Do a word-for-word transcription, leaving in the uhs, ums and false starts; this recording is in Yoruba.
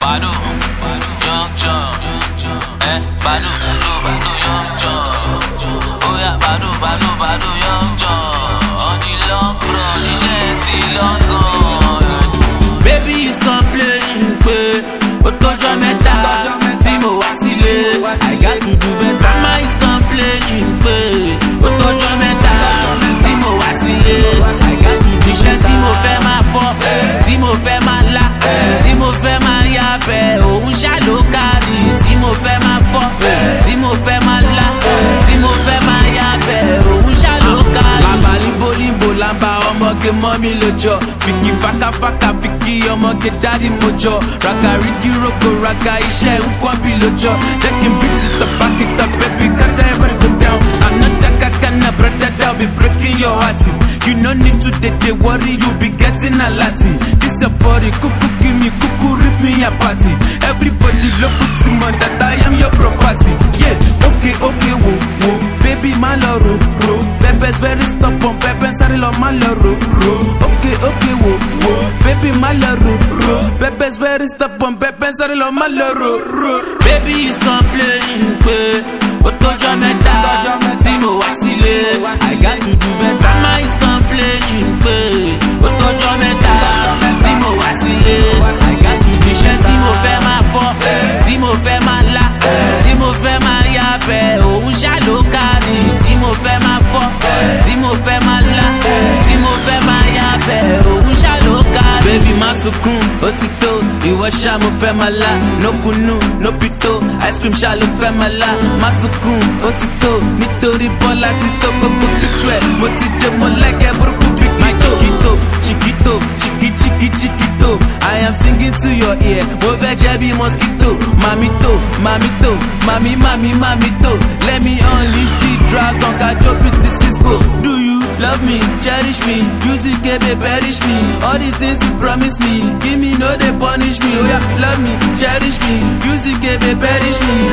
Badu, Young John, eh, Badu, Badu, Young John. Oh yeah, Badu, Badu, Badu, Young John. On the long run, iṣẹ́ ti long gone. Baby is complaining pé ó tọ́jọ́ mẹ́ta tí mo wá sílé. I got to do better. Mama is complaining pé ó tọ́jọ́ mẹ́ta tí mo wá sílé. I got to do iṣẹ́ tí mo fẹ́ máa fọ́, tí mo fẹ́ máa lá, tí mo fẹ́ máa yá bẹ́ẹ̀. Òun ṣá ló kárí tí mo fẹ́ máa fọ́, tí mo fẹ́ máa lá, tí mo fẹ́ máa yá bẹ́ẹ̀. Òun ṣá ló kárí. Bàbá líbo líbo làbà ọmọge mọ́ mi lójọ́. Fìkì fàkàfàkà fìkì ọmọge dárí mojọ́. Raka rigi roko raka iṣẹ́ nǹkan bí lójọ́. Jẹ́ kí n beat it up, back it up, baby, can't everybody go down. I'm not that kakana, brother, that'll be breaking your heart. You no need to dey dey worry, you be getting a Latin. This your body, kuku give me, kuku rip me apart. Everybody look at me that I am your property. Yeah, okay, okay, whoa, whoa, baby, my loro, ro. Pepe's very stubborn, Pepe's sorry, lo, my loro, ro. Okay, okay, whoa, whoa, baby, my loro, ro. Pepe's very stubborn, Pepe's sorry, lo, my loro, ro. Baby is complaining, pé ó tọ́jọ́ mẹ́ta tí mo wá sílé. I got to do better. Mama is complaining pé ó tọ́jọ́ mẹ́ta tí mo wá sílé. I got to do iṣẹ́ tí mo fẹ́ máa fọ́, tí mo fẹ́ máa lá, tí mo fẹ́ máa yá bẹ́ẹ̀. Òun ṣá ló kárí tí mo fẹ́ máa fọ́, tí mo fẹ́ máa lá, tí mo fẹ́ máa yá bẹ́ẹ̀. Òun ṣá ló kárí. Baby má sunkún, ó ti tó, ìwọ ṣá mo fẹ́ máa lá. No kunu, no pito, ice cream ṣá ló fẹ́ máa lá. Má sunkún, ó ti tó, nítorí Bọ́lá ti tó gbogbo picture ẹ̀. Mo ti jẹ mo lẹ́gẹ̀ burúkú bí my chiquito, chiquito, chiqui chiqui chiquito. I am singing to your ear, mo fẹ́ jẹ́ bí mosquito. Mamito, mamito, mami mami mamito. Let me unleash the dragon, kajo pretty Cisco. Do you love me, cherish me, music baby perish me. All these things you promise me, give me no they punish me. Oh yeah, love me, cherish me, music baby perish me.